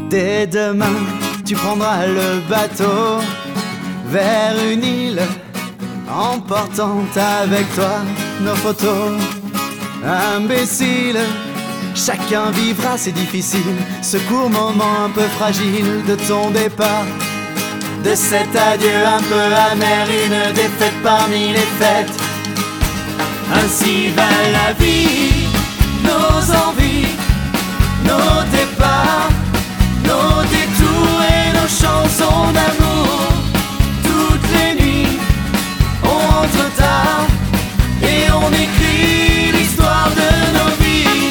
Dès demain, tu prendras le bateau vers une île, emportant avec toi nos photos. Imbécile, chacun vivra, c'est difficile, ce court moment un peu fragile de ton départ, de cet adieu un peu amer, une défaite parmi les fêtes. Ainsi va la vie, nos envies, nos départs, nos détours et nos chansons d'amour. Toutes les nuits, on rentre tard et on écrit l'histoire de nos vies.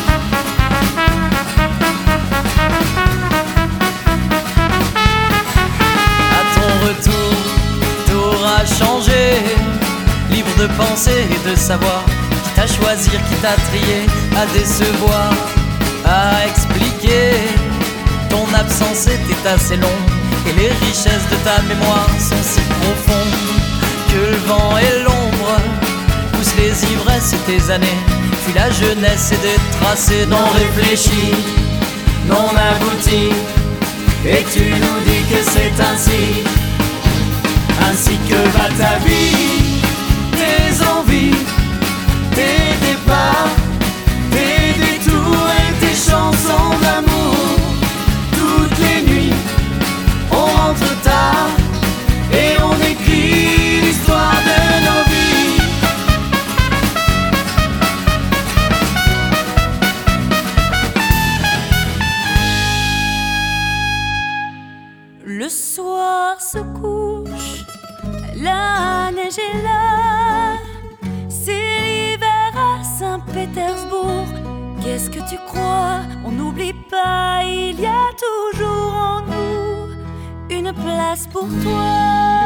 À ton retour, t'auras changé, libre de penser et de savoir, quitte à choisir, quitte à trier, à décevoir, à expliquer. Ton absence était assez longue et les richesses de ta mémoire sont si profondes que le vent et l'ombre poussent les ivresses et tes années fuient la jeunesse et des tracés non réfléchis, Non abouti, et tu nous dis que c'est ainsi, ainsi que va ta vie, tes envies, tes départs, tes détours et tes chansons d'amour. Toutes les nuits, on rentre tard et on écrit l'histoire de nos vies. Le soir se couche, la neige est là. C'est l'hiver à Saint-Pétersbourg. Qu'est-ce que tu crois? On n'oublie pas, il y a toujours en nous une place pour toi.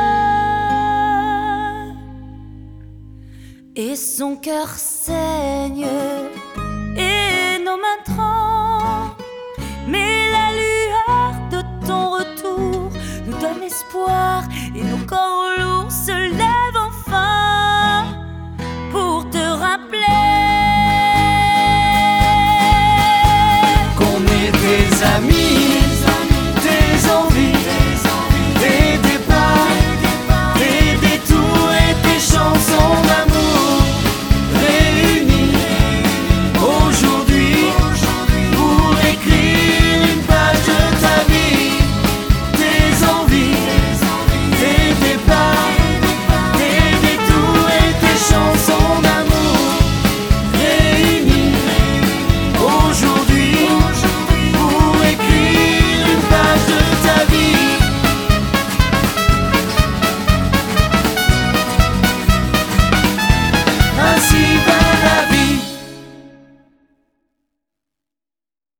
Et son cœur saigne et nos mains tremblent, mais la lueur de ton retour nous donne espoir et nos corps lourds se lèvent enfin pour te rappeler Qu'on est des amis.